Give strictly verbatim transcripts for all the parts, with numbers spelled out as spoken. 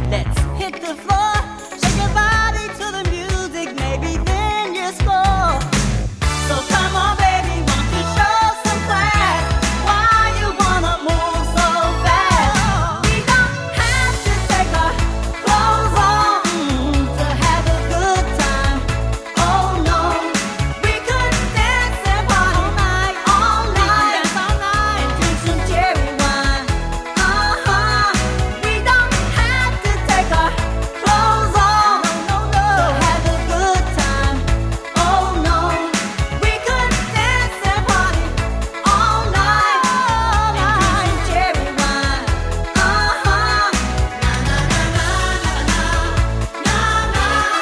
Let's hit the floor, shake your body to the music, maybe then you score. So come on, baby, won't you show some class? Why you wanna move so fast? We don't have to take our clothes off mm, to have a good time. Oh no, we could dance and party all night, all night, dance all night, and drink some cherry wine. Uh-huh. We don't have to take our clothes off no, no, no, to have a good time. Oh no, we could dance and party all night, all night, and drink some cherry wine. Uh-huh. Na na na na na na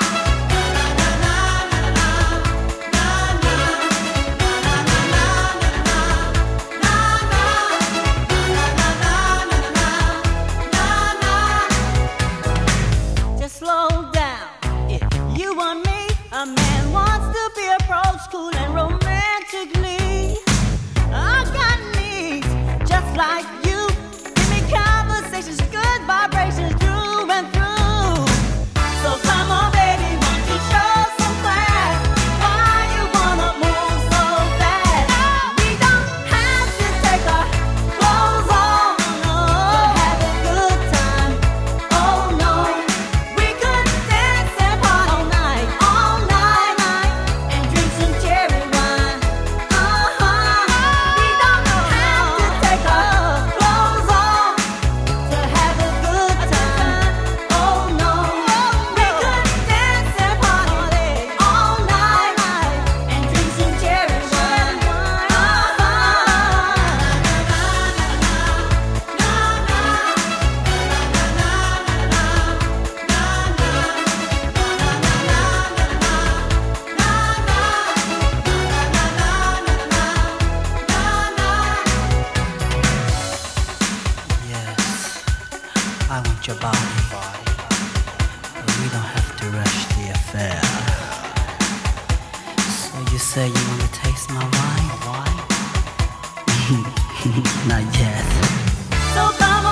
Just slow down. If you want me, a man wants to be approached cool and romantically. I got needs just like you. Give me conversations, good vibrations through and through. So come on, baby, won't you show some class? Why you wanna move so fast? We don't have to take our clothes off no, to have a good time. Oh no, we could dance and party all night, all night, and drink some cherry wine. Uh-huh. We don't have to take our clothes off to have a good time. Oh no, we could dance and party all night and drink some cherry wine. Yes, I want your body, but we don't have to rush the affair. So you say you wanna taste my wine? Not yet. So come